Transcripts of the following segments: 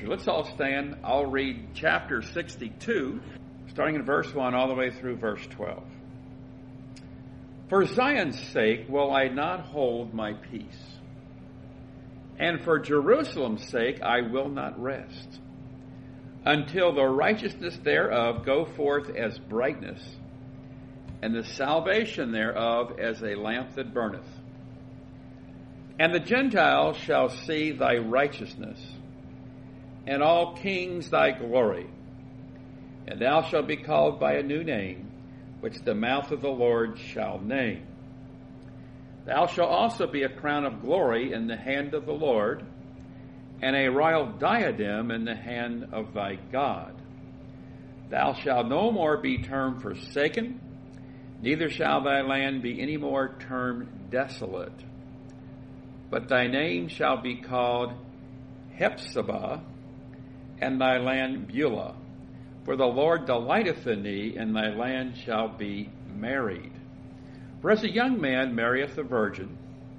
Let's all stand. I'll read chapter 62, starting in verse 1 all the way through verse 12. For Zion's sake will I not hold my peace, and for Jerusalem's sake I will not rest, until the righteousness thereof go forth as brightness, and the salvation thereof as a lamp that burneth. And the Gentiles shall see thy righteousness, and all kings thy glory. And thou shalt be called by a new name, which the mouth of the Lord shall name. Thou shalt also be a crown of glory in the hand of the Lord, and a royal diadem in the hand of thy God. Thou shalt no more be termed forsaken, neither shall thy land be any more termed desolate. But thy name shall be called Hephzibah, and thy land Beulah. For the Lord delighteth in thee, and thy land shall be married. For as a young man marrieth a virgin,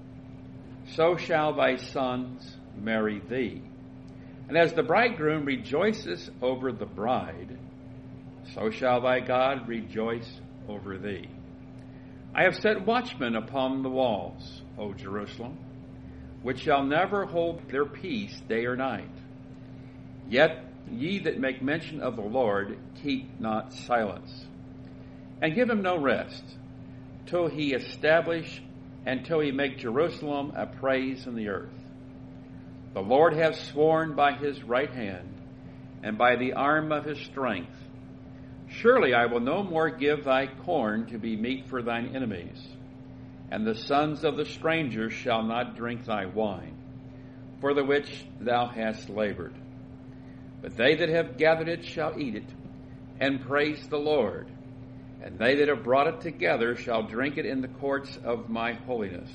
so shall thy sons marry thee. And as the bridegroom rejoices over the bride, so shall thy God rejoice over thee. I have set watchmen upon the walls, O Jerusalem, which shall never hold their peace day or night. Yet ye that make mention of the Lord, keep not silence, and give him no rest, till he establish and till he make Jerusalem a praise in the earth. The Lord hath sworn by his right hand, and by the arm of his strength, surely I will no more give thy corn to be meat for thine enemies, and the sons of the stranger shall not drink thy wine, for the which thou hast labored. But they that have gathered it shall eat it, and praise the Lord. And they that have brought it together shall drink it in the courts of my holiness.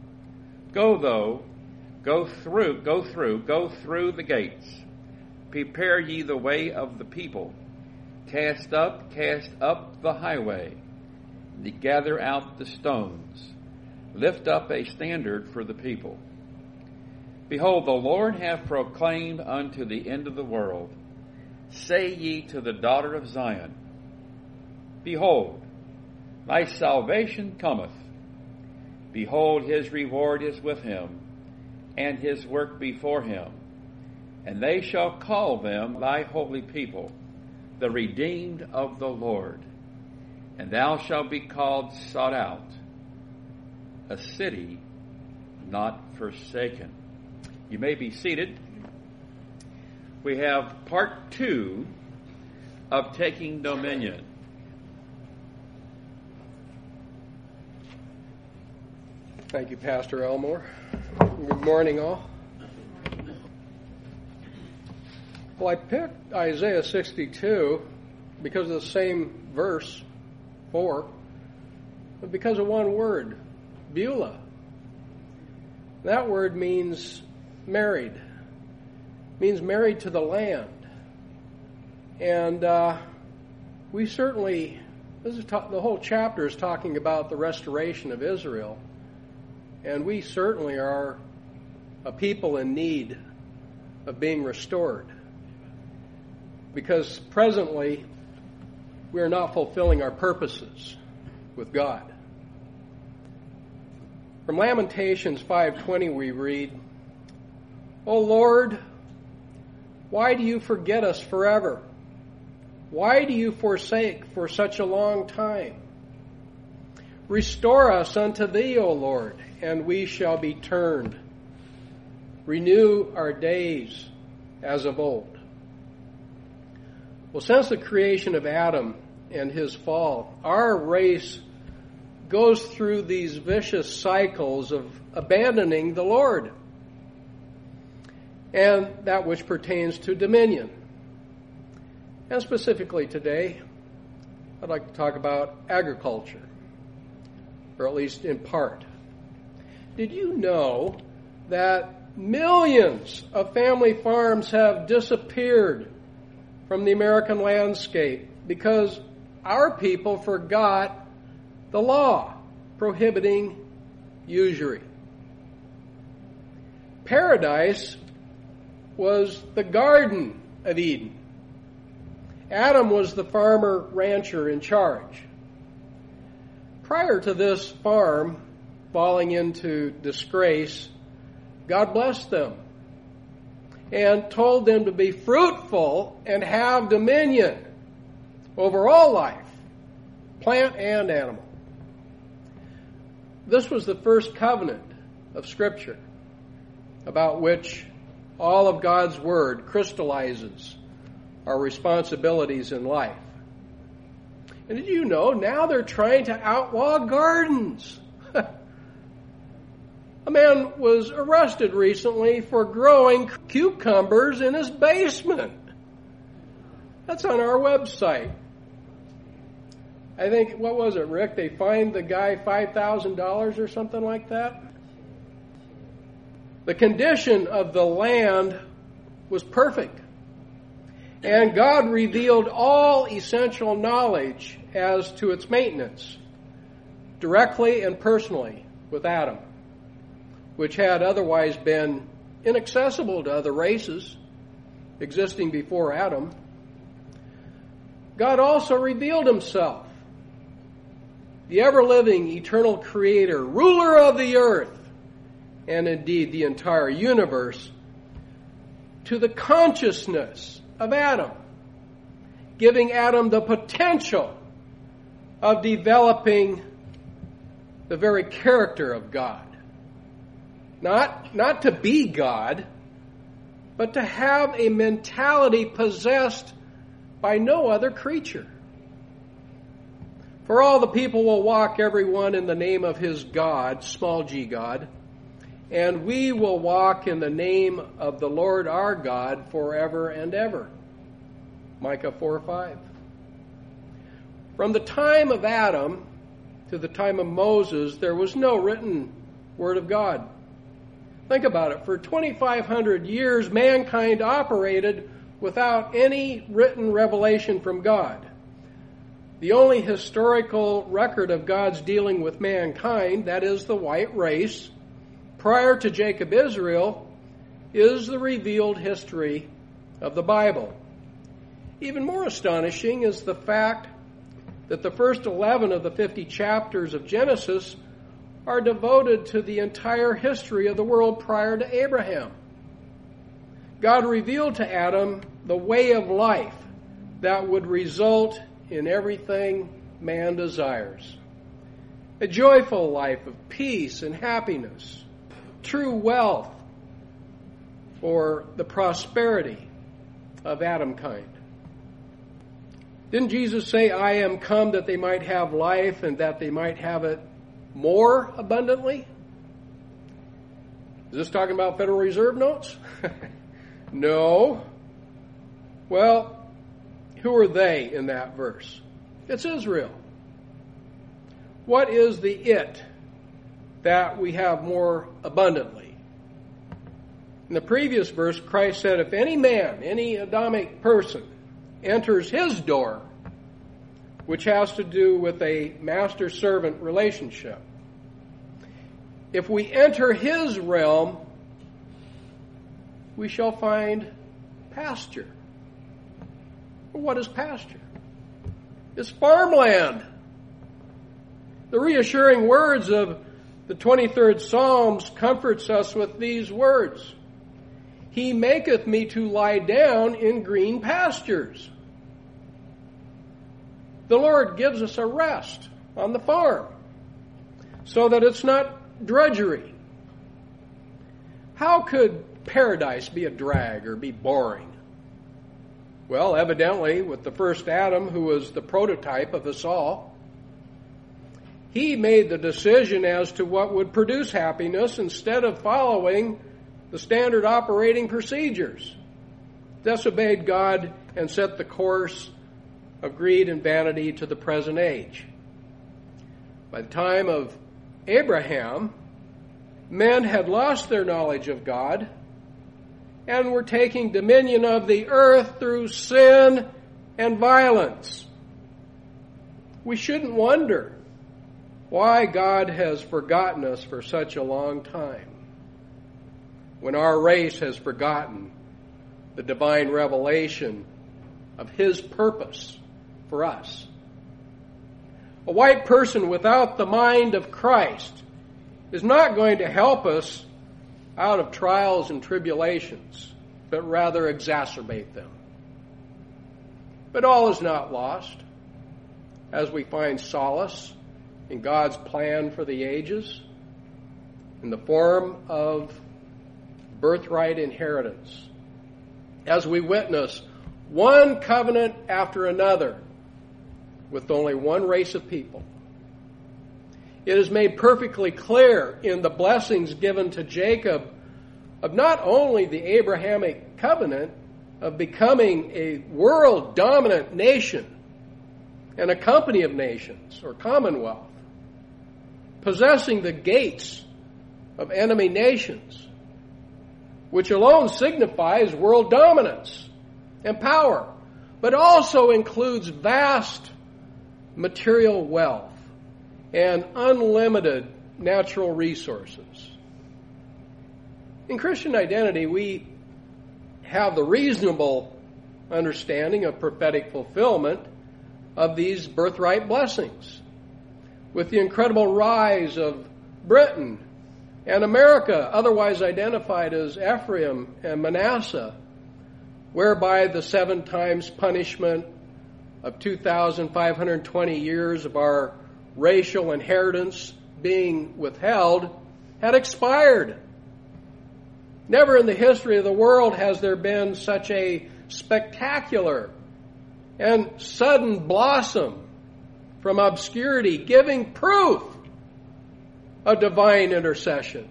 Go through the gates. Prepare ye the way of the people. Cast up the highway. Gather out the stones. Lift up a standard for the people. Behold, the Lord hath proclaimed unto the end of the world. Say ye to the daughter of Zion, Behold, thy salvation cometh. Behold, his reward is with him, and his work before him. And they shall call them thy holy people, the redeemed of the Lord. And thou shalt be called sought out, a city not forsaken. You may be seated. We have part 2 of taking dominion. Thank you, Pastor Elmore. Good morning, all. Well, I picked Isaiah 62 because of the same verse, 4, but because of one word, Beulah. That word means married, means married to the land. And we certainly, the whole chapter is talking about the restoration of Israel. And we certainly are a people in need of being restored. Because presently, we are not fulfilling our purposes with God. From Lamentations 5:20 we read, O Lord, why do you forget us forever? Why do you forsake for such a long time? Restore us unto thee, O Lord, and we shall be turned. Renew our days as of old. Well, since the creation of Adam and his fall, our race goes through these vicious cycles of abandoning the Lord and that which pertains to dominion. And specifically today, I'd like to talk about agriculture, or at least in part. Did you know that millions of family farms have disappeared from the American landscape because our people forgot the law prohibiting usury? Paradise was the Garden of Eden. Adam was the farmer rancher in charge. Prior to this farm falling into disgrace, God blessed them and told them to be fruitful and have dominion over all life, plant and animal. This was the first covenant of Scripture, about which all of God's Word crystallizes our responsibilities in life. And did you know, now they're trying to outlaw gardens? A man was arrested recently for growing cucumbers in his basement. That's on our website. I think, what was it, Rick? They fined the guy $5,000 or something like that? The condition of the land was perfect. And God revealed all essential knowledge as to its maintenance, directly and personally with Adam, which had otherwise been inaccessible to other races existing before Adam. God also revealed himself, the ever-living, eternal creator, ruler of the earth, and indeed the entire universe, to the consciousness of Adam, giving Adam the potential of developing the very character of God. Not to be God, but to have a mentality possessed by no other creature. For all the people will walk, everyone, in the name of his God, small g God, and we will walk in the name of the Lord our God forever and ever. Micah 4:5. From the time of Adam to the time of Moses, there was no written word of God. Think about it. For 2,500 years, mankind operated without any written revelation from God. The only historical record of God's dealing with mankind, that is the white race, prior to Jacob Israel, is the revealed history of the Bible. Even more astonishing is the fact that the first 11 of the 50 chapters of Genesis are devoted to the entire history of the world prior to Abraham. God revealed to Adam the way of life that would result in everything man desires. A joyful life of peace and happiness, true wealth for the prosperity of Adamkind. Didn't Jesus say, I am come that they might have life and that they might have it more abundantly? Is this talking about Federal Reserve notes? No. Well, who are they in that verse? It's Israel. What is the it that we have more abundantly? In the previous verse, Christ said, if any man, any Adamic person, enters his door, which has to do with a master-servant relationship, if we enter his realm, we shall find pasture. Well, what is pasture? It's farmland. The reassuring words of the 23rd Psalms comforts us with these words. He maketh me to lie down in green pastures. The Lord gives us a rest on the farm so that it's not drudgery. How could paradise be a drag or be boring? Well, evidently, with the first Adam, who was the prototype of us all, he made the decision as to what would produce happiness instead of following the standard operating procedures. Disobeyed God and set the course of greed and vanity to the present age. By the time of Abraham, men had lost their knowledge of God and were taking dominion of the earth through sin and violence. We shouldn't wonder why God has forgotten us for such a long time, when our race has forgotten the divine revelation of His purpose for us. A white person without the mind of Christ is not going to help us out of trials and tribulations, but rather exacerbate them. But all is not lost, as we find solace in God's plan for the ages in the form of birthright inheritance, as we witness one covenant after another with only one race of people. It is made perfectly clear in the blessings given to Jacob of not only the Abrahamic covenant of becoming a world-dominant nation and a company of nations or commonwealth, possessing the gates of enemy nations, which alone signifies world dominance and power, but also includes vast material wealth and unlimited natural resources. In Christian identity, we have the reasonable understanding of prophetic fulfillment of these birthright blessings, with the incredible rise of Britain and America, otherwise identified as Ephraim and Manasseh, whereby the 7 times punishment of 2,520 years of our racial inheritance being withheld had expired. Never in the history of the world has there been such a spectacular and sudden blossom from obscurity, giving proof of divine intercession.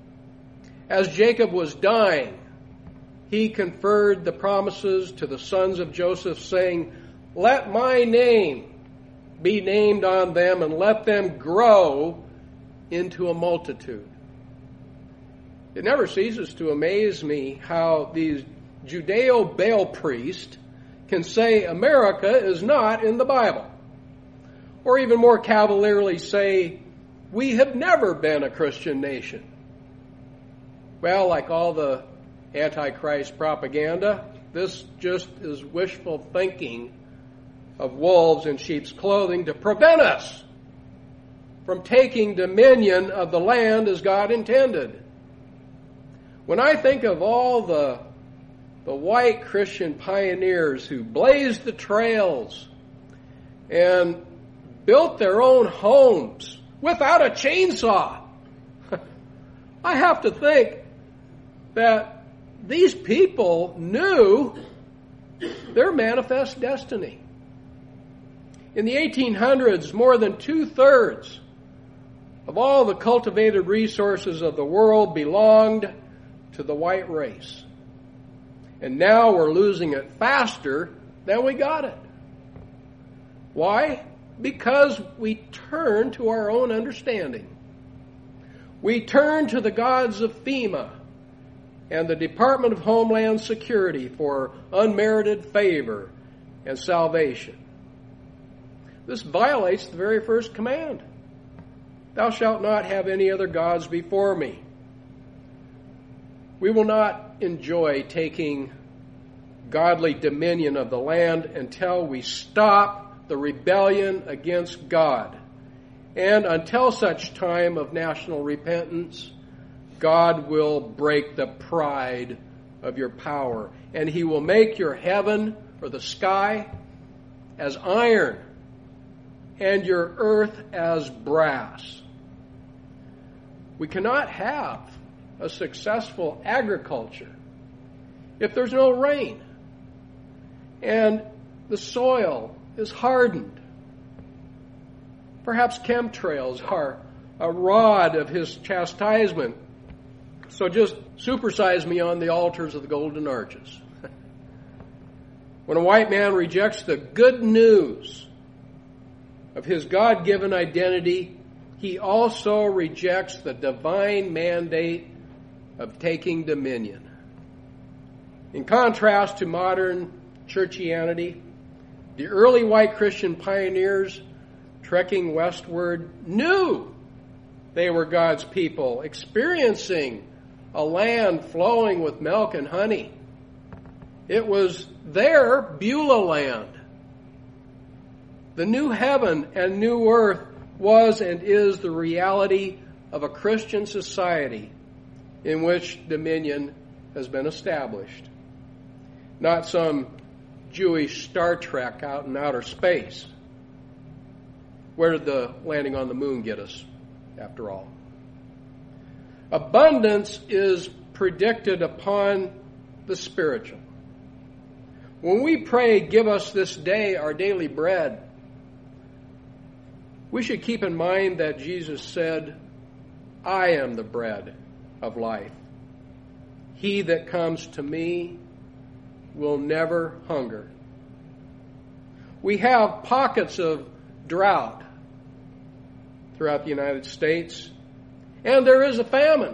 As Jacob was dying, he conferred the promises to the sons of Joseph, saying, "Let my name be named on them, and let them grow into a multitude." It never ceases to amaze me how these Judeo-Baal priests can say America is not in the Bible, or even more cavalierly say, we have never been a Christian nation. Well, like all the Antichrist propaganda, this just is wishful thinking of wolves in sheep's clothing to prevent us from taking dominion of the land as God intended. When I think of all the white Christian pioneers who blazed the trails and built their own homes without a chainsaw, I have to think that these people knew their manifest destiny. In the 1800s, more than 2/3 of all the cultivated resources of the world belonged to the white race. And now we're losing it faster than we got it. Why? Because we turn to our own understanding. We turn to the gods of FEMA and the Department of Homeland Security for unmerited favor and salvation. This violates the very first command. Thou shalt not have any other gods before me. We will not enjoy taking godly dominion of the land until we stop the rebellion against God. And until such time of national repentance, God will break the pride of your power, and He will make your heaven or the sky as iron and your earth as brass. We cannot have a successful agriculture if there's no rain and the soil is hardened. Perhaps chemtrails are a rod of His chastisement. So just supersize me on the altars of the golden arches. When a white man rejects the good news of his God-given identity, he also rejects the divine mandate of taking dominion. In contrast to modern churchianity, the early white Christian pioneers trekking westward knew they were God's people, experiencing a land flowing with milk and honey. It was their Beulah land. The new heaven and new earth was and is the reality of a Christian society in which dominion has been established. Not some Jewish Star Trek out in outer space. Where did the landing on the moon get us, after all? Abundance is predicted upon the spiritual. When we pray, "Give us this day our daily bread," we should keep in mind that Jesus said, "I am the bread of life. He that comes to me will never hunger." We have pockets of drought throughout the United States, and there is a famine.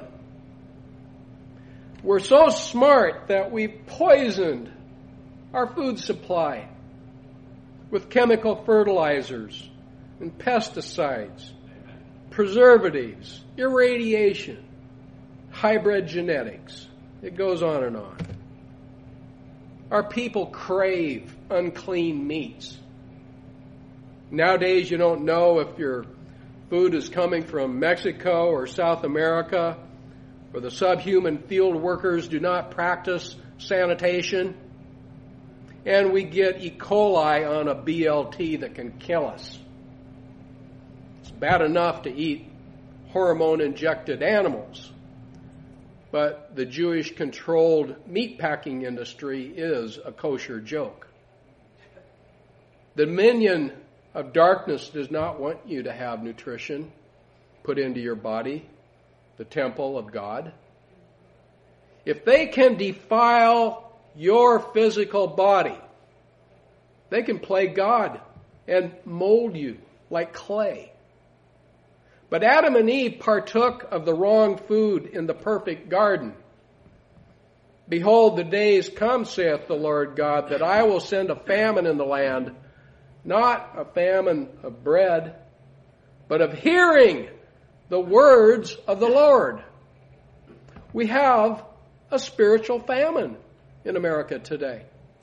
We're so smart that we've poisoned our food supply with chemical fertilizers and pesticides, preservatives, irradiation, hybrid genetics. It goes on and on. Our people crave unclean meats. Nowadays, you don't know if your food is coming from Mexico or South America, where the subhuman field workers do not practice sanitation, and we get E. coli on a BLT that can kill us. It's bad enough to eat hormone-injected animals, but the Jewish-controlled meatpacking industry is a kosher joke. The dominion of darkness does not want you to have nutrition put into your body, the temple of God. If they can defile your physical body, they can play God and mold you like clay. But Adam and Eve partook of the wrong food in the perfect garden. "Behold, the days come, saith the Lord God, that I will send a famine in the land, not a famine of bread, but of hearing the words of the Lord." We have a spiritual famine in America today.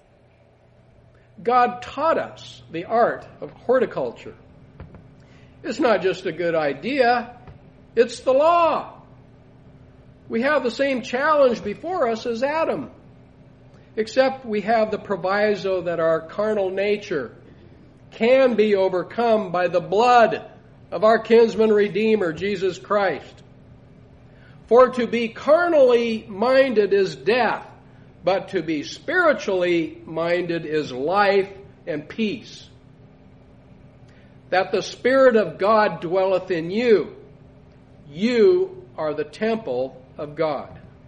God taught us the art of horticulture. It's not just a good idea, it's the law. We have the same challenge before us as Adam, except we have the proviso that our carnal nature can be overcome by the blood of our kinsman redeemer, Jesus Christ. For to be carnally minded is death, but to be spiritually minded is life and peace. That the Spirit of God dwelleth in you. You are the temple of God.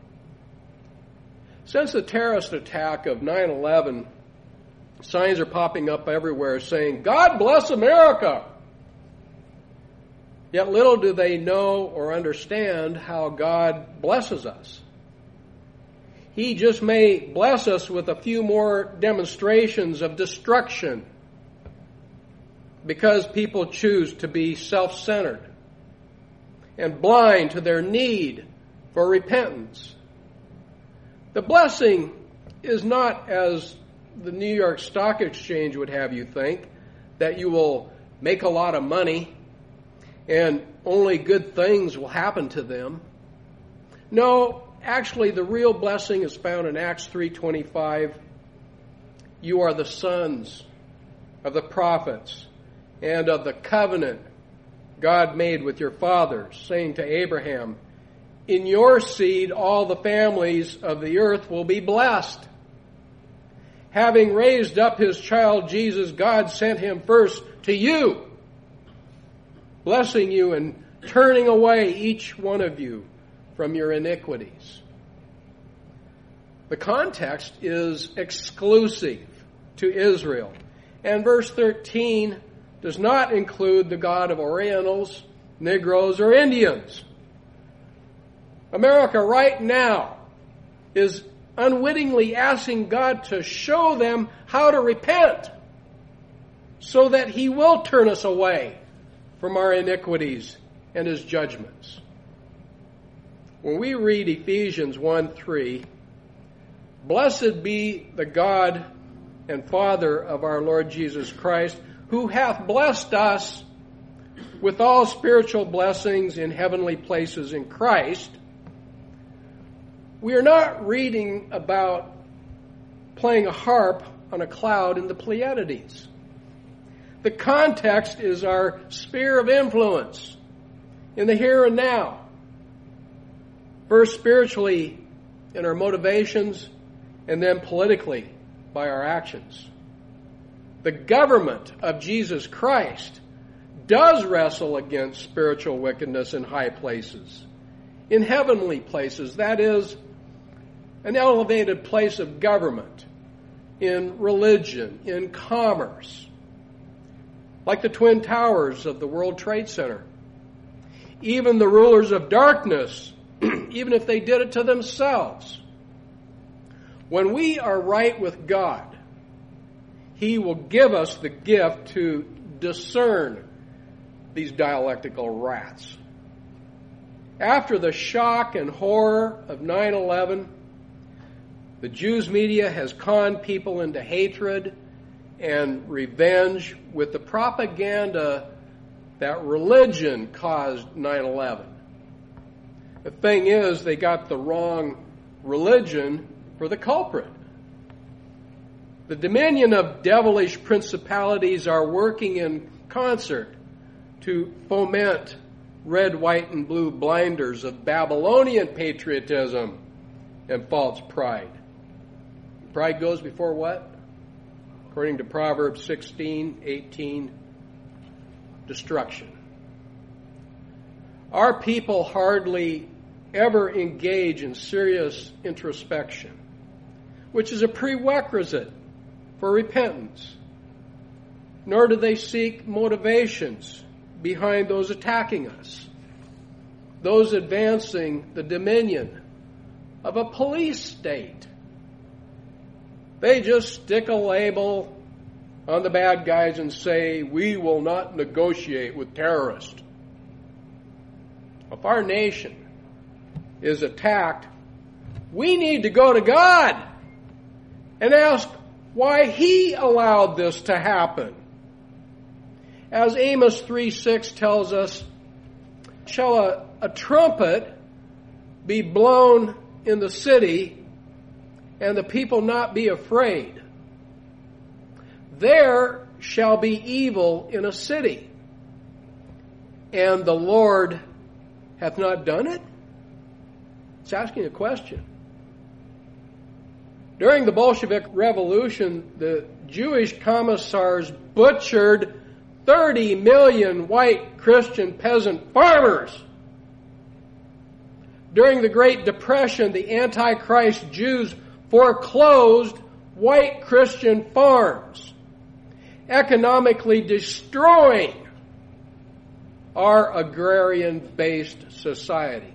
Since the terrorist attack of 9/11, signs are popping up everywhere saying, "God bless America." Yet little do they know or understand how God blesses us. He just may bless us with a few more demonstrations of destruction because people choose to be self-centered and blind to their need for repentance. The blessing is not, as the New York Stock Exchange would have you think, that you will make a lot of money and only good things will happen to them. No, actually the real blessing is found in Acts 3:25. You are the sons of the prophets and of the covenant God made with your fathers, saying to Abraham, "In your seed all the families of the earth will be blessed." Having raised up his child Jesus, God sent him first to you, blessing you and turning away each one of you from your iniquities. The context is exclusive to Israel. And verse 13 does not include the God of Orientals, Negroes, or Indians. America right now is unwittingly asking God to show them how to repent so that He will turn us away from our iniquities and His judgments. When we read Ephesians 1:3, Blessed be the God and Father of our Lord Jesus Christ, who hath blessed us with all spiritual blessings in heavenly places in Christ. We are not reading about playing a harp on a cloud in the Pleiades. The context is our sphere of influence in the here and now. First spiritually in our motivations, and then politically by our actions. The government of Jesus Christ does wrestle against spiritual wickedness in high places, in heavenly places. That is, an elevated place of government, in religion, in commerce, like the Twin Towers of the World Trade Center. Even the rulers of darkness, even if they did it to themselves. When we are right with God, He will give us the gift to discern these dialectical rats. After the shock and horror of 9/11, the Jews media has conned people into hatred and revenge with the propaganda that religion caused 9/11. The thing is, they got the wrong religion for the culprit. The dominion of devilish principalities are working in concert to foment red, white, and blue blinders of Babylonian patriotism and false pride. Pride goes before what? According to Proverbs 16:18, destruction. Our people hardly ever engage in serious introspection, which is a prerequisite for repentance. Nor do they seek motivations behind those attacking us, those advancing the dominion of a police state. They just stick a label on the bad guys and say, we will not negotiate with terrorists. If our nation is attacked, we need to go to God and ask why He allowed this to happen. As Amos 3:6 tells us, shall a trumpet be blown in the city and the people not be afraid? There shall be evil in a city, and the Lord hath not done it? It's asking a question. During the Bolshevik Revolution, the Jewish commissars butchered 30 million white Christian peasant farmers. During the Great Depression, the Antichrist Jews foreclosed white Christian farms, economically destroying our agrarian-based society.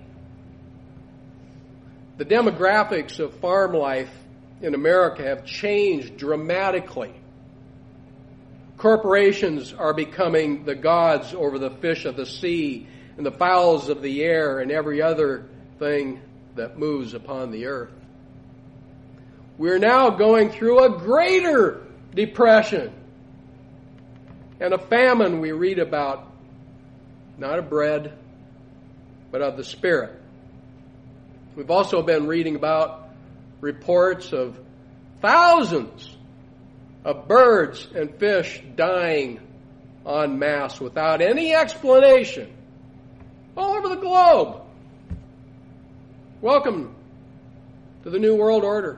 The demographics of farm life in America have changed dramatically. Corporations are becoming the gods over the fish of the sea and the fowls of the air and every other thing that moves upon the earth. We're now going through a greater depression and a famine we read about, not of bread, but of the Spirit. We've also been reading about reports of thousands of birds and fish dying en masse without any explanation all over the globe. Welcome to the New World Order.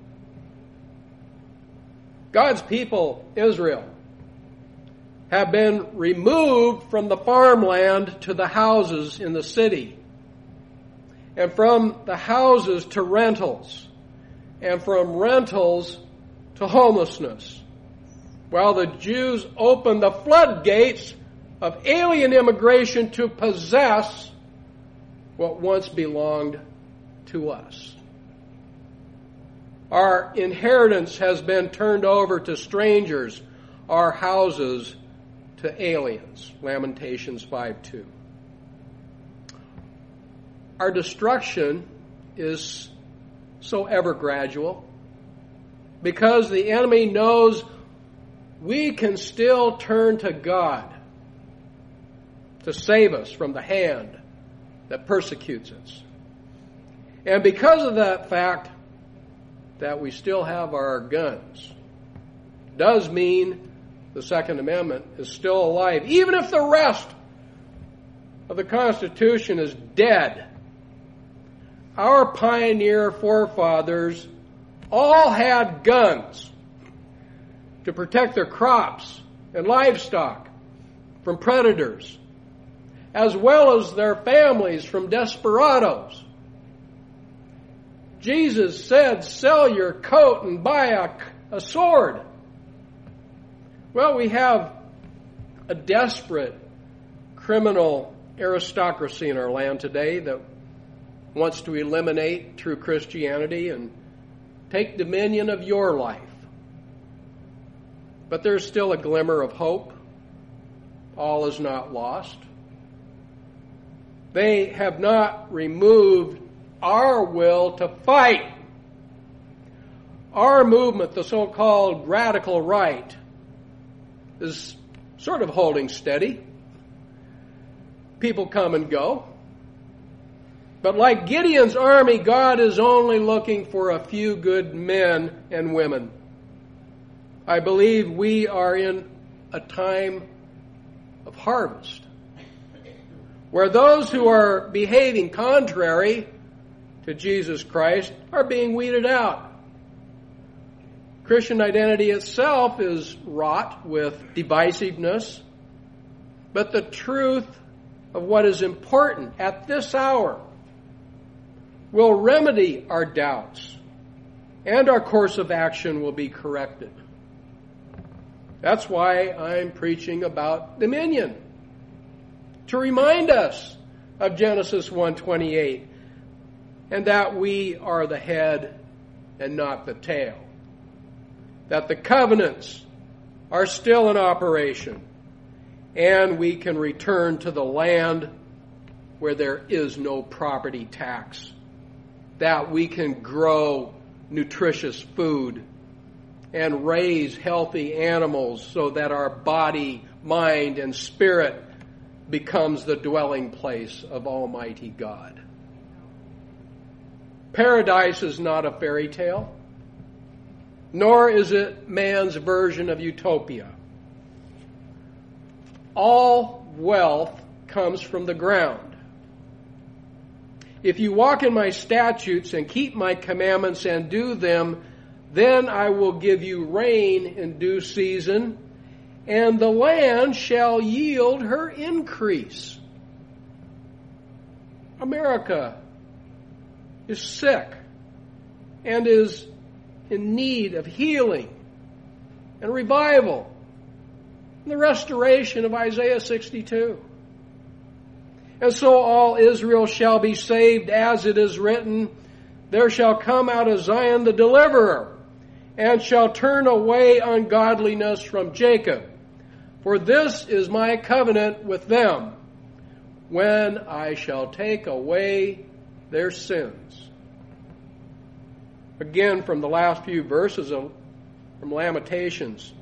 God's people, Israel, have been removed from the farmland to the houses in the city, and from the houses to rentals, and from rentals to homelessness, while the Jews opened the floodgates of alien immigration to possess what once belonged to us. Our inheritance has been turned over to strangers, our houses to aliens. Lamentations 5:2. Our destruction is so ever gradual. because the enemy knows we can still turn to God to save us from the hand that persecutes us. And because of that fact that we still have our guns, does mean the Second Amendment is still alive, even if the rest of the Constitution is dead. Our pioneer forefathers all had guns to protect their crops and livestock from predators, as well as their families from desperados. Jesus said, sell your coat and buy a sword. Well, we have a desperate criminal aristocracy in our land today that wants to eliminate true Christianity and take dominion of your life. But there's still a glimmer of hope. All is not lost. They have not removed our will to fight. Our movement, the so-called radical right, is sort of holding steady. People come and go. But like Gideon's army, God is only looking for a few good men and women. I believe we are in a time of harvest, where those who are behaving contrary to Jesus Christ are being weeded out. Christian identity itself is wrought with divisiveness, but the truth of what is important at this hour will remedy our doubts, and our course of action will be corrected. That's why I'm preaching about dominion, to remind us of Genesis 1:28, and that we are the head and not the tail, that the covenants are still in operation, and we can return to the land where there is no property tax, that we can grow nutritious food and raise healthy animals so that our body, mind, and spirit becomes the dwelling place of Almighty God. Paradise is not a fairy tale, nor is it man's version of utopia. All wealth comes from the ground. If you walk in my statutes and keep my commandments and do them, then I will give you rain in due season, and the land shall yield her increase. America is sick and is in need of healing and revival and the restoration of Isaiah 62. And so all Israel shall be saved, as it is written, there shall come out of Zion the deliverer, and shall turn away ungodliness from Jacob. For this is my covenant with them, when I shall take away their sins. Again, from the last few verses from Lamentations.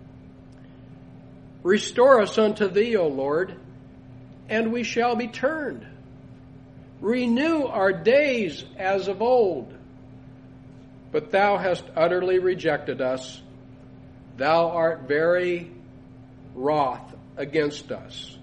Restore us unto thee, O Lord, and we shall be turned. Renew our days as of old. But thou hast utterly rejected us. Thou art very wroth against us.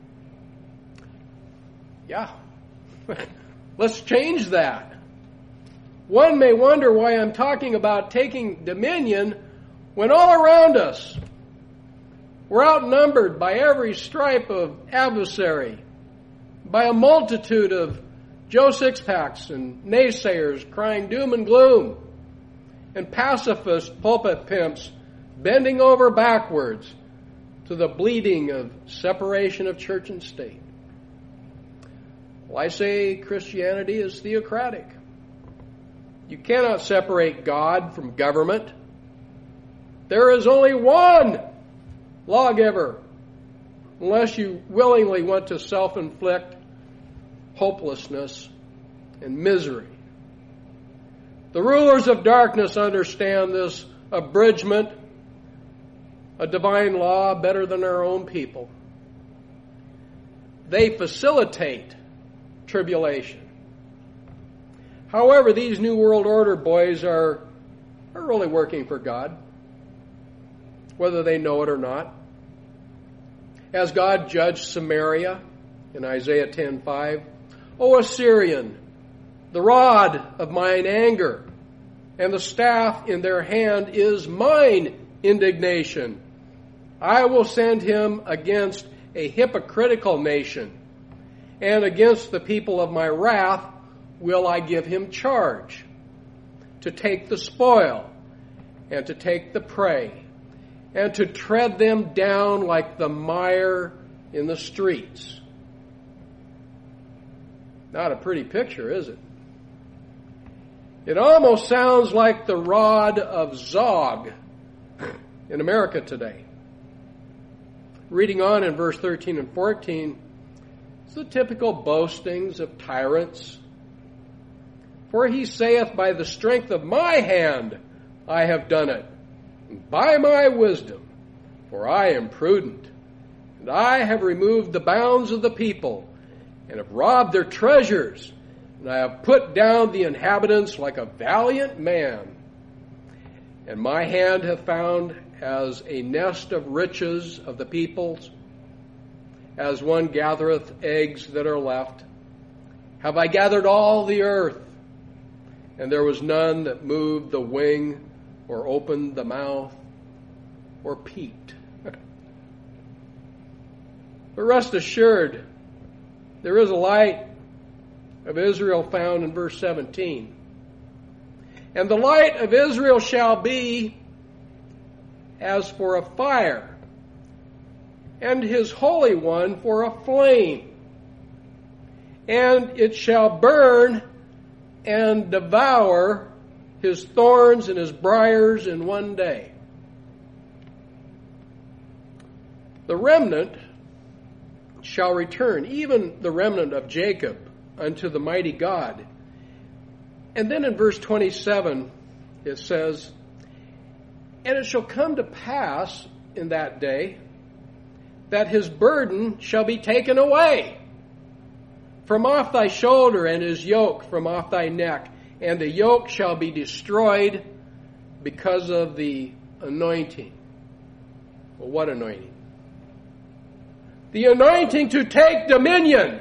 Yeah. Let's change that. One may wonder why I'm talking about taking dominion when all around us we're outnumbered by every stripe of adversary, by a multitude of Joe Sixpacks and naysayers crying doom and gloom, and pacifist pulpit pimps bending over backwards to the bleeding of separation of church and state. Well, I say Christianity is theocratic. You cannot separate God from government. There is only one lawgiver, unless you willingly want to self-inflict hopelessness and misery. The rulers of darkness understand this abridgment, a divine law, better than our own people. They facilitate tribulation. However, these New World Order boys are really working for God, whether they know it or not. As God judged Samaria in Isaiah 10:5, O Assyrian, the rod of mine anger, and the staff in their hand is mine indignation. I will send him against a hypocritical nation, and against the people of my wrath will I give him charge, to take the spoil, and to take the prey, and to tread them down like the mire in the streets. Not a pretty picture, is it? It almost sounds like the rod of Zog in America today. Reading on in verse 13 and 14, it's the typical boastings of tyrants. For he saith, by the strength of my hand I have done it, and by my wisdom, for I am prudent. And I have removed the bounds of the people, and have robbed their treasures, and I have put down the inhabitants like a valiant man. And my hand hath found as a nest of riches of the peoples, as one gathereth eggs that are left. Have I gathered all the earth, and there was none that moved the wing, or opened the mouth, or peeped. But rest assured, there is a light of Israel found in verse 17. And the light of Israel shall be as for a fire, and his Holy One for a flame. And it shall burn and devour his thorns and his briars in one day. The remnant shall return, even the remnant of Jacob, unto the mighty God. And then in verse 27 it says, and it shall come to pass in that day that his burden shall be taken away from off thy shoulder, and his yoke from off thy neck, and the yoke shall be destroyed because of the anointing. Well, what anointing? The anointing to take dominion.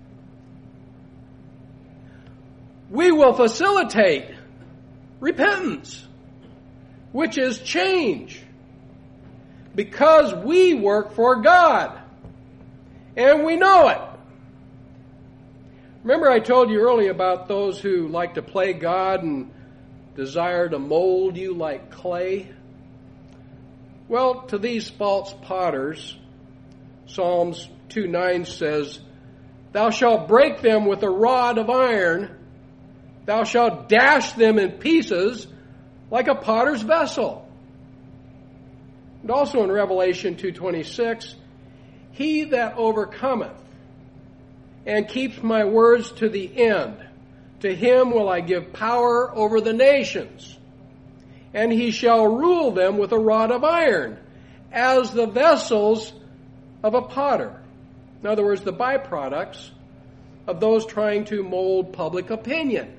We will facilitate repentance, which is change, because we work for God, and we know it. Remember I told you earlier about those who like to play God and desire to mold you like clay? Well, to these false potters, Psalms 2:9 says, thou shalt break them with a rod of iron, thou shalt dash them in pieces like a potter's vessel. And also in Revelation 2:26, he that overcometh and keeps my words to the end, to him will I give power over the nations, and he shall rule them with a rod of iron, as the vessels of a potter. In other words, the byproducts of those trying to mold public opinion.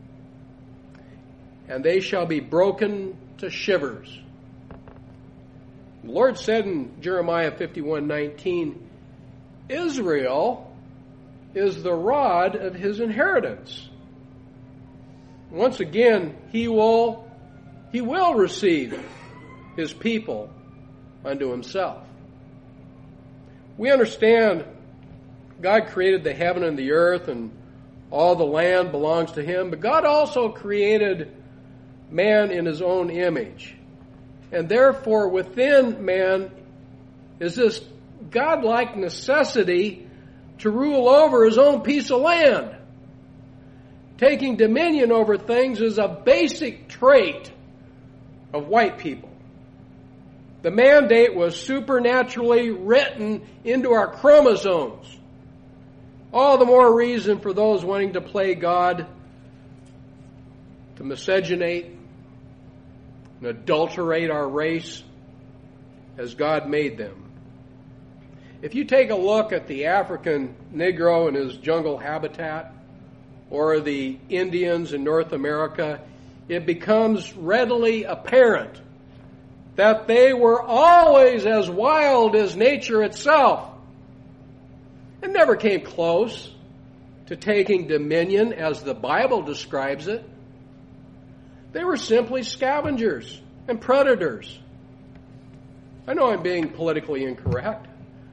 And they shall be broken to shivers. The Lord said in Jeremiah 51:19, Israel is the rod of his inheritance. Once again, he will receive his people unto himself. We understand God created the heaven and the earth, and all the land belongs to him, but God also created man in his own image. And therefore within man is this godlike necessity to rule over his own piece of land. Taking dominion over things is a basic trait of white people. The mandate was supernaturally written into our chromosomes. All the more reason for those wanting to play God to miscegenate and adulterate our race as God made them. If you take a look at the African Negro in his jungle habitat, or the Indians in North America, it becomes readily apparent that they were always as wild as nature itself and never came close to taking dominion as the Bible describes it. They were simply scavengers and predators. I know I'm being politically incorrect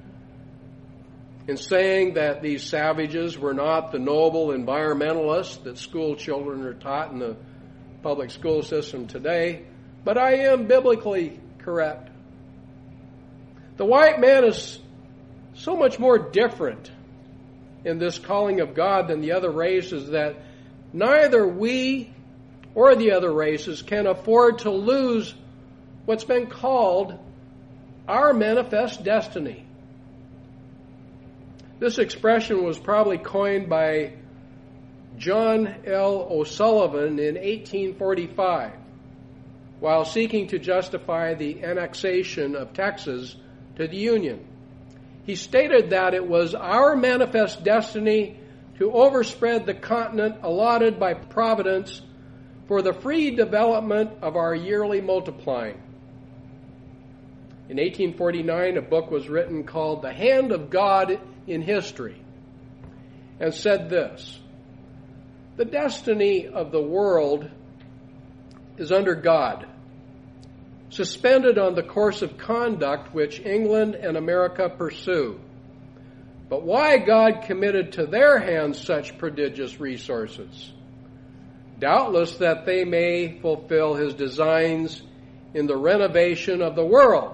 in saying that these savages were not the noble environmentalists that school children are taught in the public school system today, but I am biblically correct. The white man is so much more different in this calling of God than the other races that neither we or the other races can afford to lose what's been called our manifest destiny. This expression was probably coined by John L. O'Sullivan in 1845 while seeking to justify the annexation of Texas to the Union. He stated that it was our manifest destiny to overspread the continent allotted by Providence for the free development of our yearly multiplying. In 1849, a book was written called The Hand of God in History, and said this: the destiny of the world is under God, suspended on the course of conduct which England and America pursue. But why God committed to their hands such prodigious resources? Doubtless that they may fulfill his designs in the renovation of the world.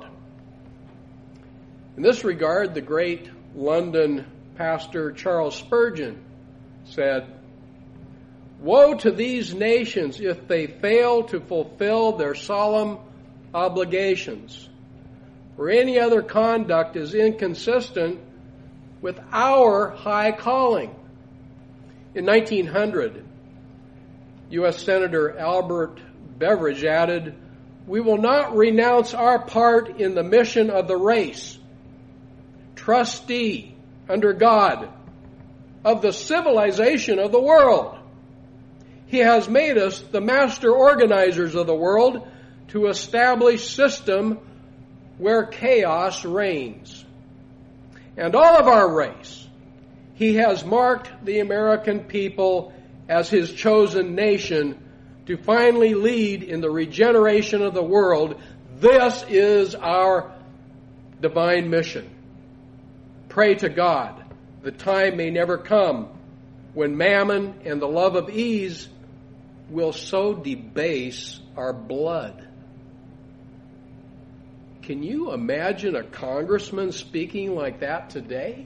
In this regard, the great London pastor Charles Spurgeon said, "Woe to these nations if they fail to fulfill their solemn obligations, for any other conduct is inconsistent with our high calling." In 1900, U.S. Senator Albert Beveridge added, "We will not renounce our part in the mission of the race, trustee under God of the civilization of the world. He has made us the master organizers of the world to establish system where chaos reigns. And all of our race, he has marked the American people as his chosen nation to finally lead in the regeneration of the world. This is our divine mission. Pray to God the time may never come when mammon and the love of ease will so debase our blood." Can you imagine a congressman speaking like that today?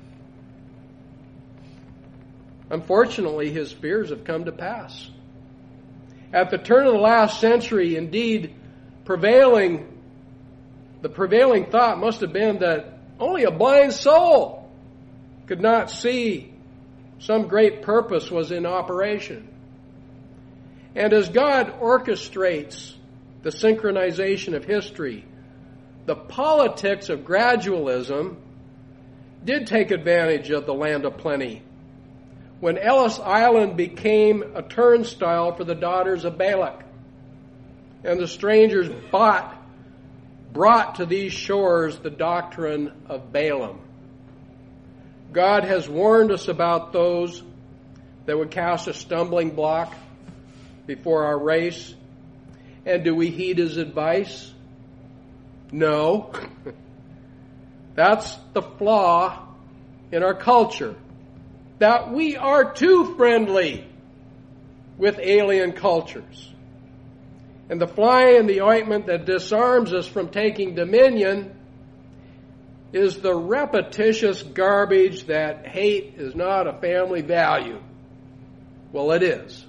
Unfortunately, his fears have come to pass. At the turn of the last century, indeed, the prevailing thought must have been that only a blind soul could not see some great purpose was in operation. And as God orchestrates the synchronization of history, the politics of gradualism did take advantage of the land of plenty when Ellis Island became a turnstile for the daughters of Balak, and the strangers brought to these shores the doctrine of Balaam. God has warned us about those that would cast a stumbling block before our race. And do we heed his advice? No. That's the flaw in our culture, that we are too friendly with alien cultures. And the fly in the ointment that disarms us from taking dominion is the repetitious garbage that hate is not a family value. Well, it is.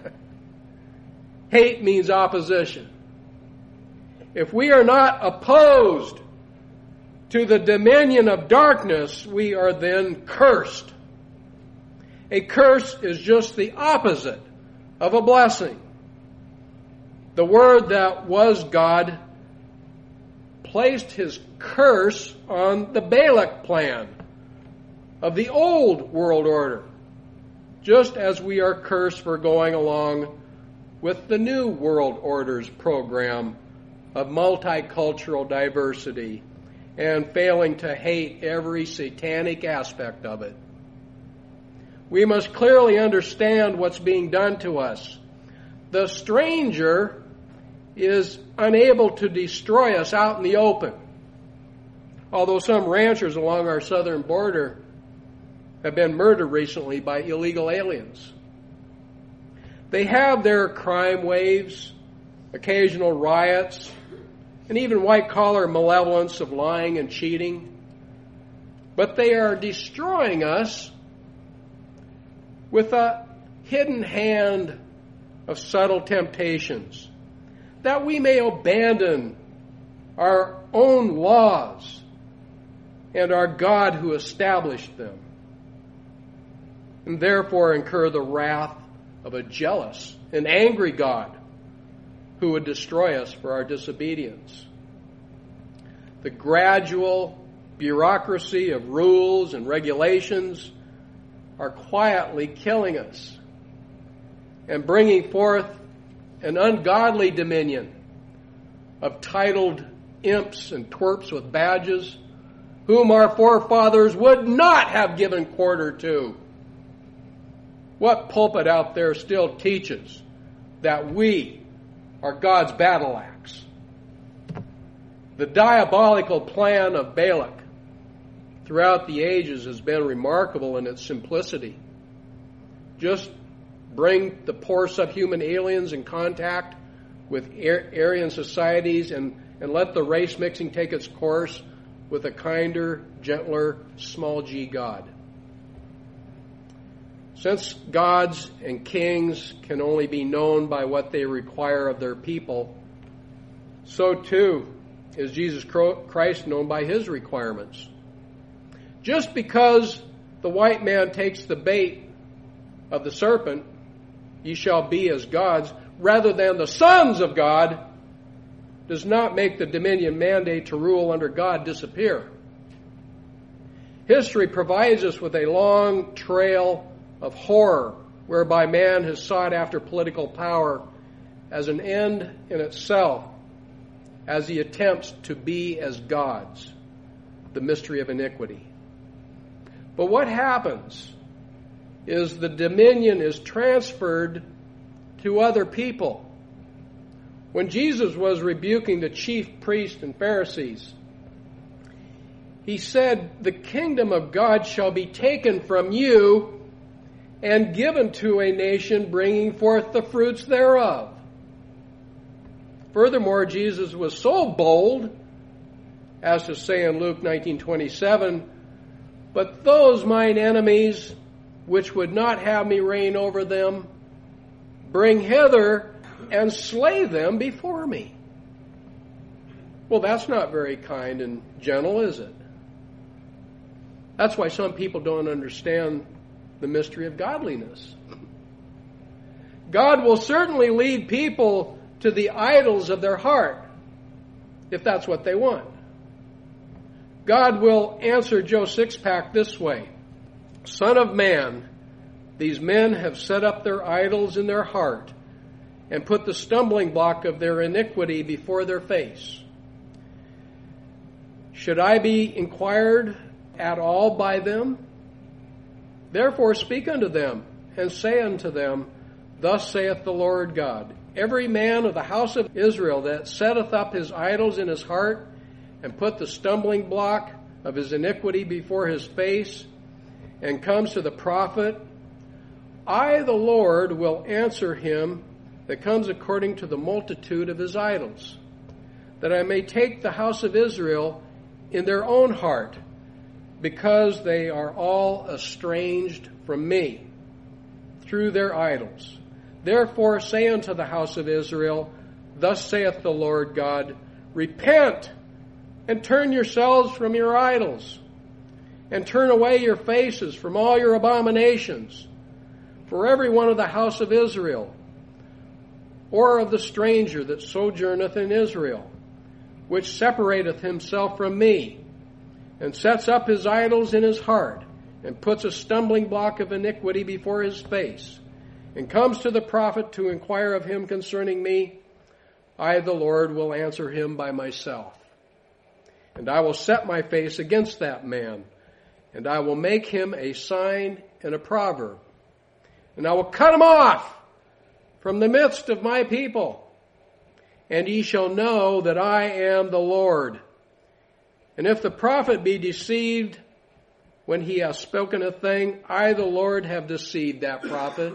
Hate means opposition. If we are not opposed to the dominion of darkness, we are then cursed. A curse is just the opposite of a blessing. The Word that was God placed his curse on the Balak plan of the old world order, just as we are cursed for going along with the new world order's program of multicultural diversity and failing to hate every satanic aspect of it. We must clearly understand what's being done to us. The stranger is unable to destroy us out in the open, although some ranchers along our southern border have been murdered recently by illegal aliens. They have their crime waves, occasional riots, and even white-collar malevolence of lying and cheating. But they are destroying us with a hidden hand of subtle temptations, that we may abandon our own laws and our God who established them, and therefore incur the wrath of a jealous and angry God who would destroy us for our disobedience. The gradual bureaucracy of rules and regulations are quietly killing us and bringing forth an ungodly dominion of titled imps and twerps with badges, whom our forefathers would not have given quarter to. What pulpit out there still teaches that we are God's battle axe? The diabolical plan of Balak throughout the ages has been remarkable in its simplicity. Just bring the poor subhuman aliens in contact with Aryan societies and let the race mixing take its course with a kinder, gentler, small g God. Since gods and kings can only be known by what they require of their people, so too is Jesus Christ known by his requirements. Just because the white man takes the bait of the serpent, ye shall be as gods, rather than the sons of God, does not make the dominion mandate to rule under God disappear. History provides us with a long trail of horror whereby man has sought after political power as an end in itself, as he attempts to be as gods, the mystery of iniquity. But what happens is the dominion is transferred to other people. When Jesus was rebuking the chief priests and Pharisees, he said, "The kingdom of God shall be taken from you and given to a nation bringing forth the fruits thereof." Furthermore, Jesus was so bold as to say in Luke 19:27, "But those mine enemies, which would not have me reign over them, bring hither and slay them before me." Well, that's not very kind and gentle, is it? That's why some people don't understand the mystery of godliness. God will certainly lead people to the idols of their heart, if that's what they want. God will answer Joe Sixpack this way: "Son of man, these men have set up their idols in their heart and put the stumbling block of their iniquity before their face. Should I be inquired at all by them? Therefore speak unto them, and say unto them, Thus saith the Lord God, Every man of the house of Israel that setteth up his idols in his heart, and put the stumbling block of his iniquity before his face, and comes to the prophet, I, the Lord, will answer him that comes according to the multitude of his idols, that I may take the house of Israel in their own heart, because they are all estranged from me through their idols. Therefore say unto the house of Israel, Thus saith the Lord God, Repent, and turn yourselves from your idols, and turn away your faces from all your abominations. For every one of the house of Israel, or of the stranger that sojourneth in Israel, which separateth himself from me, and sets up his idols in his heart, and puts a stumbling block of iniquity before his face, and comes to the prophet to inquire of him concerning me, I, the Lord, will answer him by myself. And I will set my face against that man, and I will make him a sign and a proverb. And I will cut him off from the midst of my people, and ye shall know that I am the Lord. And if the prophet be deceived when he hath spoken a thing, I, the Lord, have deceived that prophet.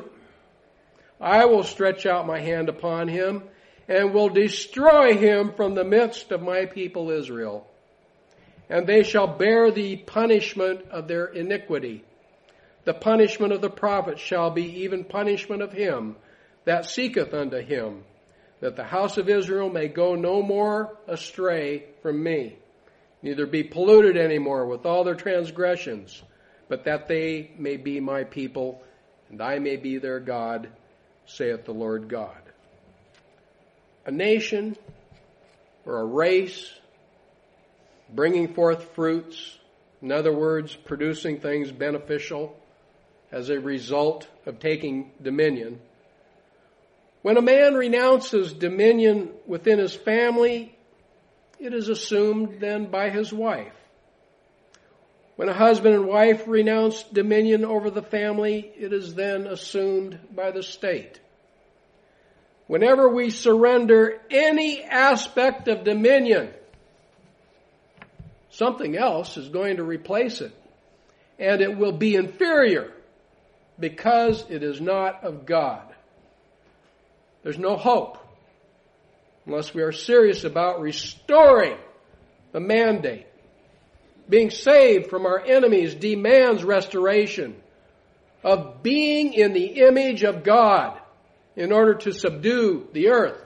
I will stretch out my hand upon him, and will destroy him from the midst of my people Israel. And they shall bear the punishment of their iniquity. The punishment of the prophet shall be even punishment of him that seeketh unto him, that the house of Israel may go no more astray from me, neither be polluted any more with all their transgressions, but that they may be my people, and I may be their God, saith the Lord God. A nation or a race bringing forth fruits, in other words, producing things beneficial as a result of taking dominion. When a man renounces dominion within his family, it is assumed then by his wife. When a husband and wife renounce dominion over the family, it is then assumed by the state. Whenever we surrender any aspect of dominion, something else is going to replace it. And it will be inferior because it is not of God. There's no hope unless we are serious about restoring the mandate. Being saved from our enemies demands restoration of being in the image of God in order to subdue the earth.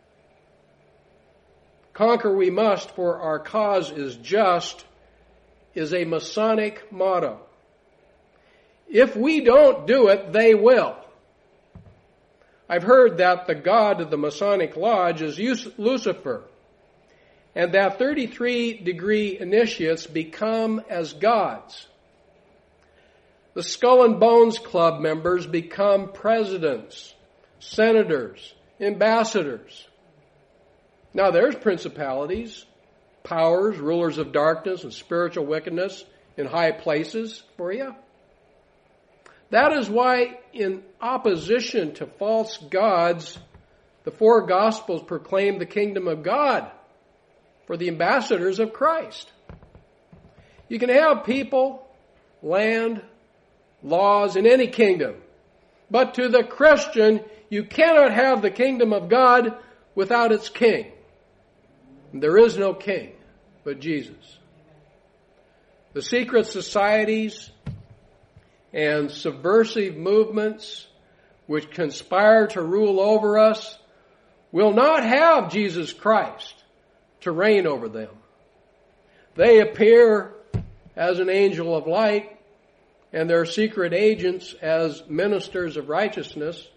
Conquer we must, for our cause is just, is a Masonic motto. If we don't do it, they will. I've heard that the god of the Masonic Lodge is Lucifer, and that 33-degree initiates become as gods. The Skull and Bones Club members become presidents, senators, ambassadors. Now there's principalities, powers, rulers of darkness and spiritual wickedness in high places for you. That is why in opposition to false gods, the four Gospels proclaim the kingdom of God for the ambassadors of Christ. You can have people, land, laws in any kingdom, but to the Christian, you cannot have the kingdom of God without its king. There is no king but Jesus. The secret societies and subversive movements which conspire to rule over us will not have Jesus Christ to reign over them. They appear as an angel of light, and their secret agents as ministers of righteousness.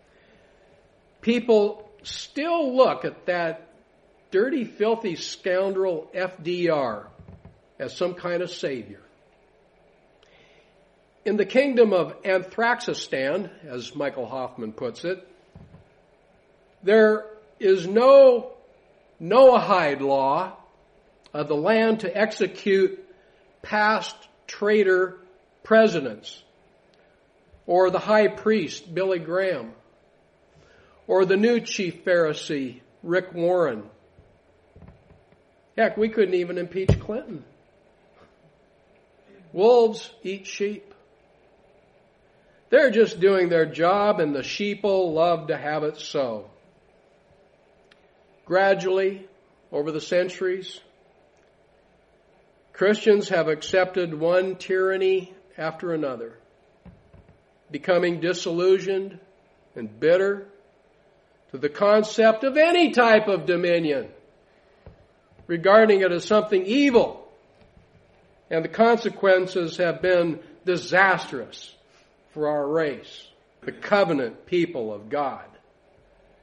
People still look at that dirty, filthy scoundrel FDR as some kind of savior. In the kingdom of Anthraxistan, as Michael Hoffman puts it, there is no Noahide law of the land to execute past traitor presidents, or the high priest, Billy Graham, or the new chief Pharisee, Rick Warren. Heck, we couldn't even impeach Clinton. Wolves eat sheep. They're just doing their job, and the sheeple love to have it so. Gradually, over the centuries, Christians have accepted one tyranny after another, becoming disillusioned and bitter to the concept of any type of dominion, regarding it as something evil, and the consequences have been disastrous for our race, the covenant people of God.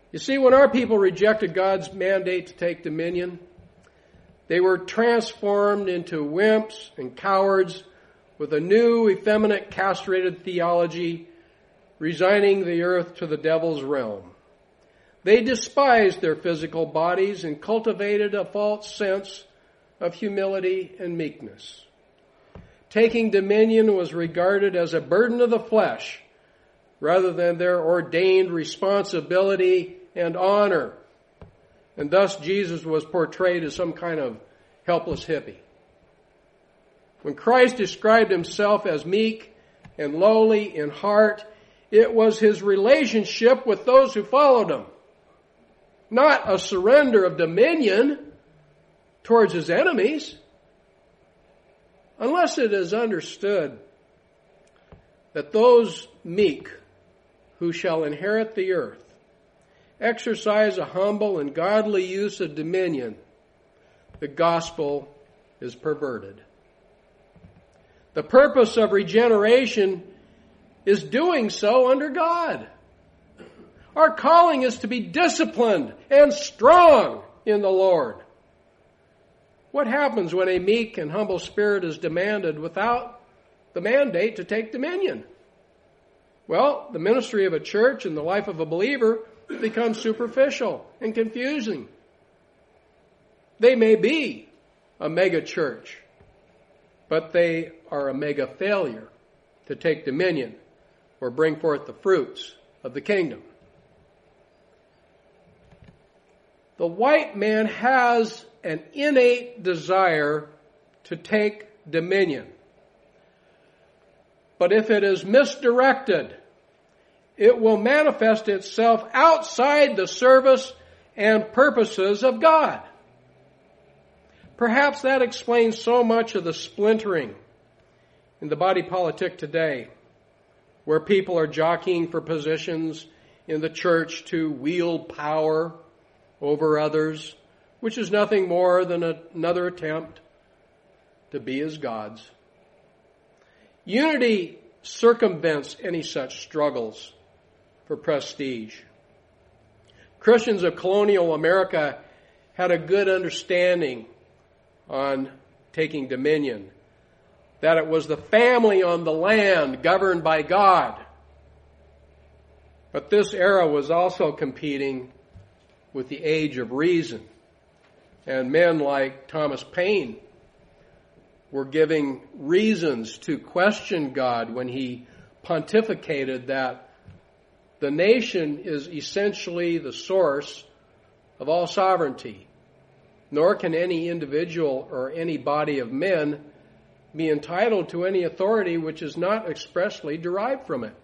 You see, when our people rejected God's mandate to take dominion, they were transformed into wimps and cowards with a new, effeminate, castrated theology, resigning the earth to the devil's realm. They despised their physical bodies and cultivated a false sense of humility and meekness. Taking dominion was regarded as a burden of the flesh rather than their ordained responsibility and honor. And thus Jesus was portrayed as some kind of helpless hippie. When Christ described himself as meek and lowly in heart, it was his relationship with those who followed him, not a surrender of dominion towards his enemies. Unless it is understood that those meek who shall inherit the earth exercise a humble and godly use of dominion, the gospel is perverted. The purpose of regeneration is doing so under God. Our calling is to be disciplined and strong in the Lord. What happens when a meek and humble spirit is demanded without the mandate to take dominion? Well, the ministry of a church and the life of a believer becomes superficial and confusing. They may be a mega church, but they are a mega failure to take dominion or bring forth the fruits of the kingdom. The white man has an innate desire to take dominion. But if it is misdirected, it will manifest itself outside the service and purposes of God. Perhaps that explains so much of the splintering in the body politic today, where people are jockeying for positions in the church to wield power over others, which is nothing more than another attempt to be as gods. Unity circumvents any such struggles for prestige. Christians of colonial America had a good understanding on taking dominion, that it was the family on the land governed by God. But this era was also competing with the age of reason. And men like Thomas Paine were giving reasons to question God when he pontificated that the nation is essentially the source of all sovereignty, nor can any individual or any body of men be entitled to any authority which is not expressly derived from it.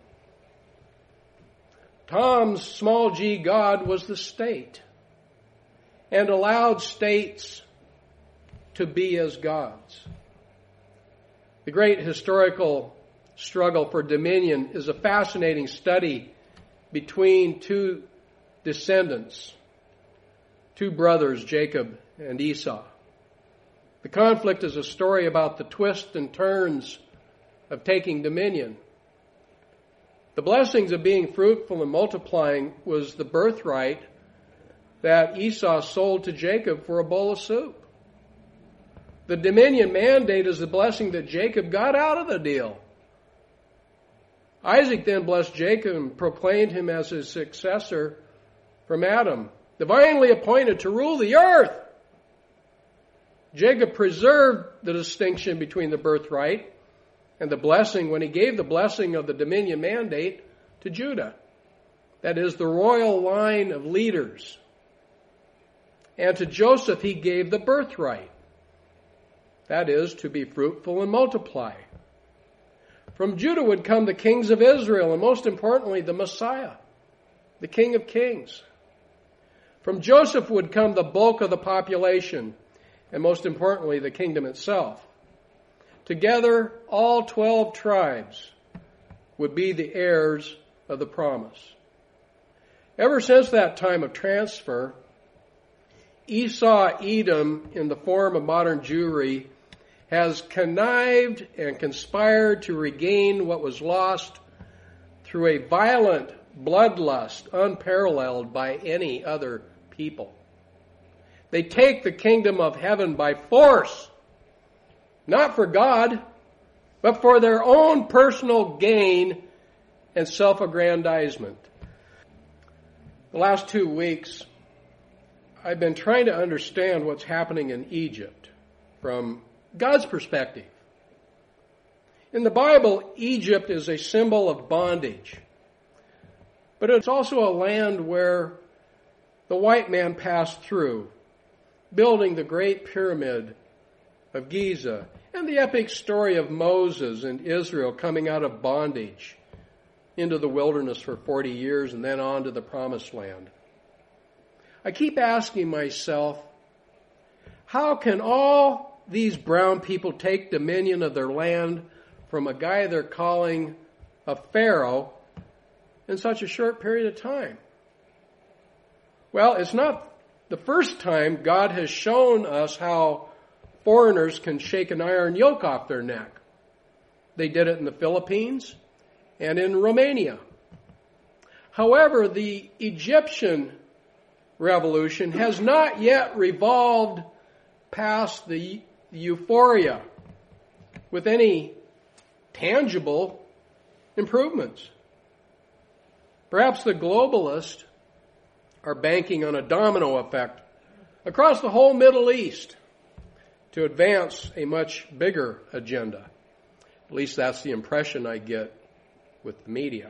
Tom's small g God was the state, and allowed states to be as gods. The great historical struggle for dominion is a fascinating study between two descendants, two brothers, Jacob and Esau. The conflict is a story about the twists and turns of taking dominion. The blessings of being fruitful and multiplying was the birthright that Esau sold to Jacob for a bowl of soup. The dominion mandate is the blessing that Jacob got out of the deal. Isaac then blessed Jacob and proclaimed him as his successor from Adam, divinely appointed to rule the earth. Jacob preserved the distinction between the birthright and the blessing when he gave the blessing of the dominion mandate to Judah. That is, the royal line of leaders. And to Joseph he gave the birthright. That is, to be fruitful and multiply. From Judah would come the kings of Israel, and most importantly, the Messiah, the King of Kings. From Joseph would come the bulk of the population, and most importantly, the kingdom itself. Together, all 12 tribes would be the heirs of the promise. Ever since that time of transfer, Esau Edom, in the form of modern Jewry, has connived and conspired to regain what was lost through a violent bloodlust unparalleled by any other people. They take the kingdom of heaven by force, not for God, but for their own personal gain and self-aggrandizement. The last 2 weeks, I've been trying to understand what's happening in Egypt from God's perspective. In the Bible, Egypt is a symbol of bondage, but it's also a land where the white man passed through, building the Great Pyramid of Giza, and the epic story of Moses and Israel coming out of bondage into the wilderness for 40 years and then on to the Promised Land. I keep asking myself, how can all these brown people take dominion of their land from a guy they're calling a pharaoh in such a short period of time? Well, it's not the first time God has shown us how foreigners can shake an iron yoke off their neck. They did it in the Philippines and in Romania. However, the Egyptian revolution has not yet revolved past the euphoria with any tangible improvements. Perhaps the globalists are banking on a domino effect across the whole Middle East to advance a much bigger agenda. At least that's the impression I get with the media.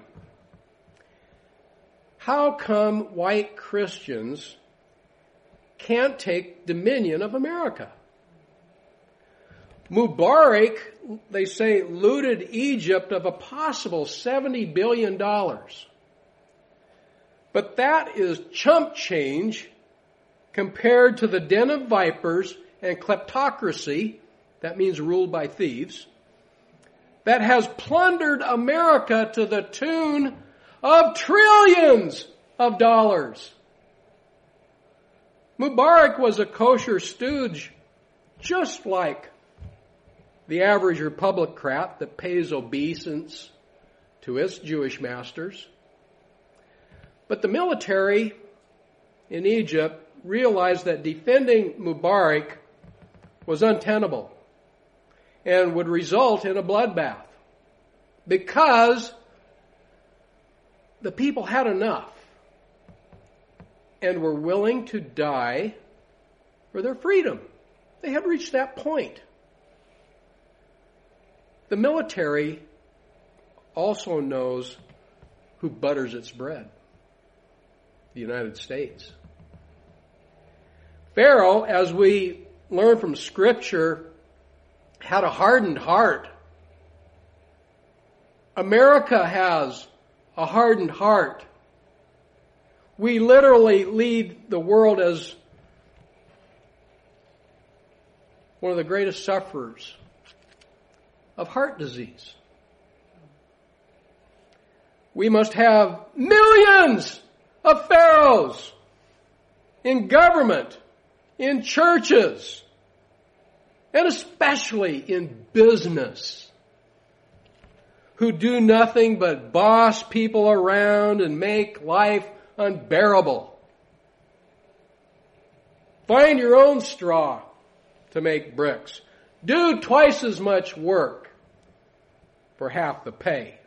How come white Christians can't take dominion of America? Mubarak, they say, looted Egypt of a possible $70 billion. But that is chump change compared to the den of vipers and kleptocracy, that means ruled by thieves, that has plundered America to the tune of trillions of dollars. Mubarak was a kosher stooge, just like the average Republican that pays obeisance to its Jewish masters. But the military in Egypt realized that defending Mubarak was untenable and would result in a bloodbath because the people had enough and were willing to die for their freedom. They had reached that point. The military also knows who butters its bread. The United States. Pharaoh, as we learn from Scripture, had a hardened heart. America has a hardened heart. We literally lead the world as one of the greatest sufferers of heart disease. We must have millions of pharaohs in government, in churches, and especially in business, who do nothing but boss people around and make life unbearable. Find your own straw to make bricks. Do twice as much work for half the pay.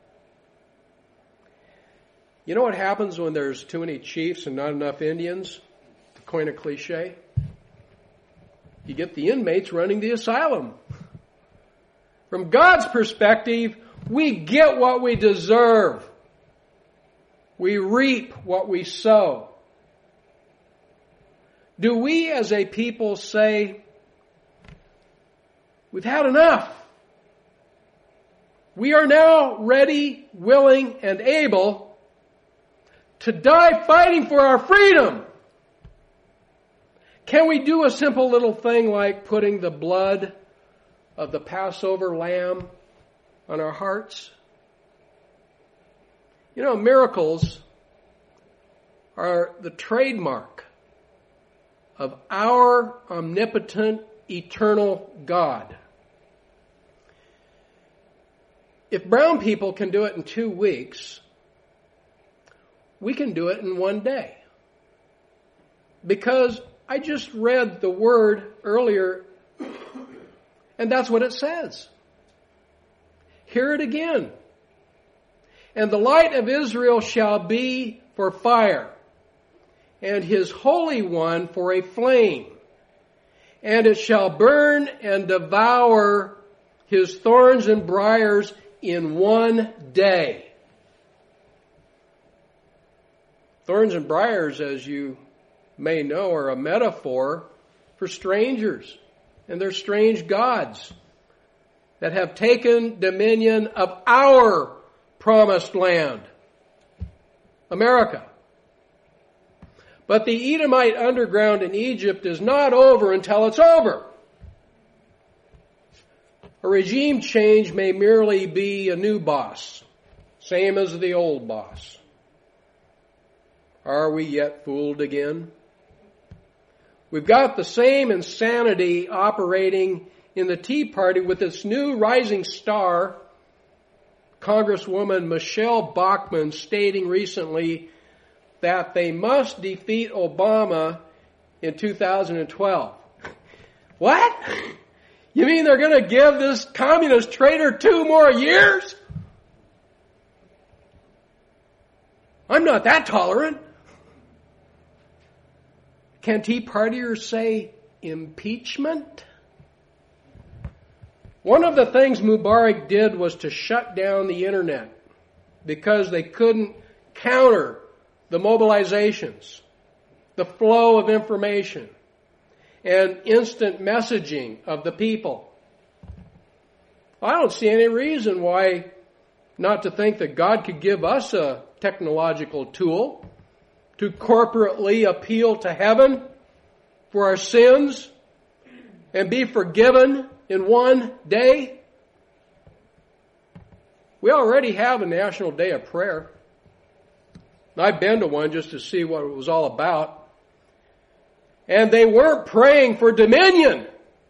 You know what happens when there's too many chiefs and not enough Indians? To coin a cliche. You get the inmates running the asylum. From God's perspective, we get what we deserve. We reap what we sow. Do we as a people say, we've had enough? We are now ready, willing, and able to die fighting for our freedom. Can we do a simple little thing like putting the blood of the Passover lamb on our hearts? You know, miracles are the trademark of our omnipotent, eternal God. If brown people can do it in 2 weeks, we can do it in one day. Because I just read the word earlier, and that's what it says. Hear it again. And the light of Israel shall be for fire, and his Holy One for a flame. And it shall burn and devour his thorns and briars in one day. Thorns and briars, as you may know, are a metaphor for strangers and their strange gods that have taken dominion of our promised land, America. But the Edomite underground in Egypt is not over until it's over. A regime change may merely be a new boss, same as the old boss. Are we yet fooled again? We've got the same insanity operating in the Tea Party with its new rising star, Congresswoman Michelle Bachmann, stating recently that they must defeat Obama in 2012. What? You mean they're going to give this communist traitor 2 more years? I'm not that tolerant. Can Tea Partiers say impeachment? One of the things Mubarak did was to shut down the internet because they couldn't counter the mobilizations, the flow of information, and instant messaging of the people. I don't see any reason why not to think that God could give us a technological tool to corporately appeal to heaven for our sins and be forgiven in one day. We already have a National Day of Prayer. I've been to one just to see what it was all about. And they weren't praying for dominion.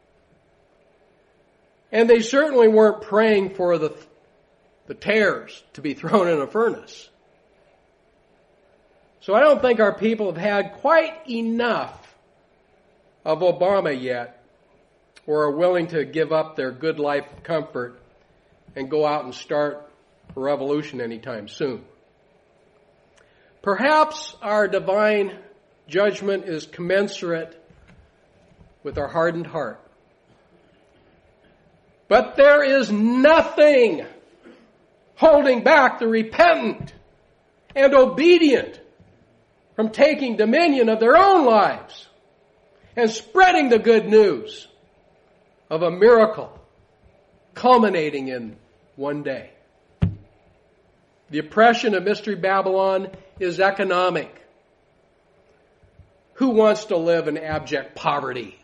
And they certainly weren't praying for the tares to be thrown in a furnace. So I don't think our people have had quite enough of Obama yet, or are willing to give up their good life comfort and go out and start a revolution anytime soon. Perhaps our divine judgment is commensurate with our hardened heart. But there is nothing holding back the repentant and obedient from taking dominion of their own lives and spreading the good news of a miracle culminating in one day. The oppression of Mystery Babylon is economic. Who wants to live in abject poverty?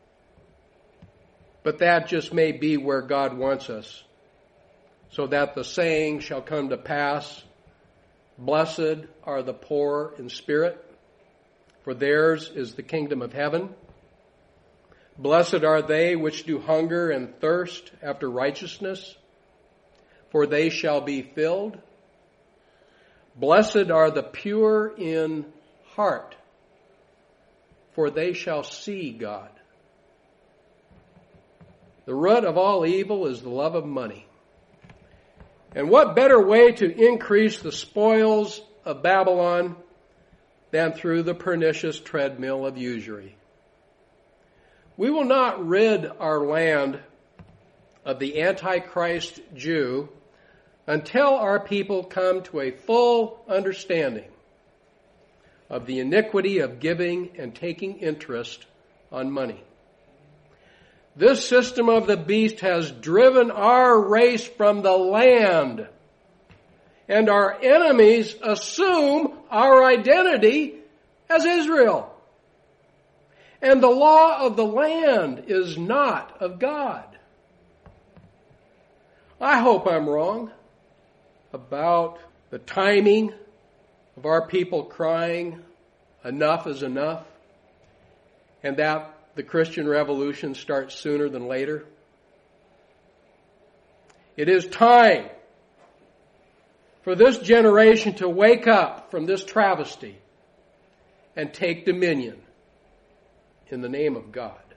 But that just may be where God wants us, so that the saying shall come to pass, blessed are the poor in spirit, for theirs is the kingdom of heaven. Blessed are they which do hunger and thirst after righteousness, for they shall be filled. Blessed are the pure in heart, for they shall see God. The root of all evil is the love of money. And what better way to increase the spoils of Babylon than through the pernicious treadmill of usury? We will not rid our land of the Antichrist Jew until our people come to a full understanding of the iniquity of giving and taking interest on money. This system of the beast has driven our race from the land, and our enemies assume our identity as Israel. And the law of the land is not of God. I hope I'm wrong about the timing of our people crying, enough is enough, and that the Christian revolution starts sooner than later. It is time for this generation to wake up from this travesty and take dominion in the name of God.